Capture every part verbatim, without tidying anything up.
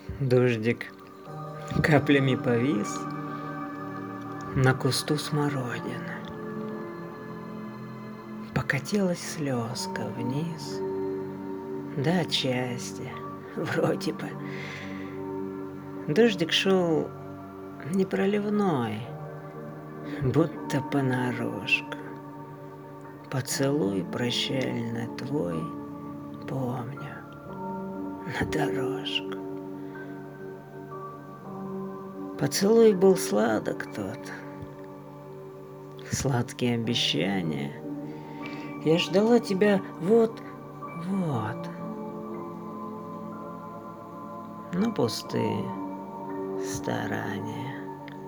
Дождик каплями повис на кусту смородины. Покатилась слезка вниз, да отчасти, вроде бы. Дождик шел не проливной, будто понарошку. Поцелуй прощальный твой помню на дорожку. Поцелуй был сладок тот, сладкие обещания. Я ждала тебя вот-вот, но пустые старания.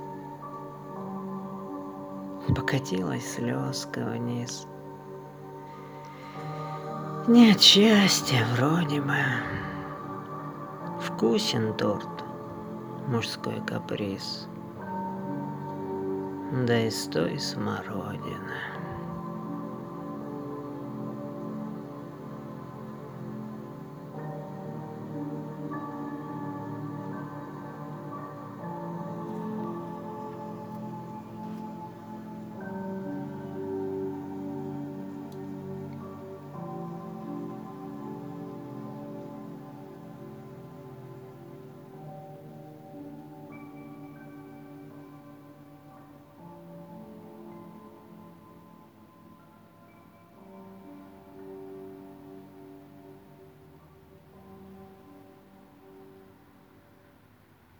Покатилась слезка вниз. Нет счастья вроде бы. Вкусен торт, мужской каприз, да и с той смородины.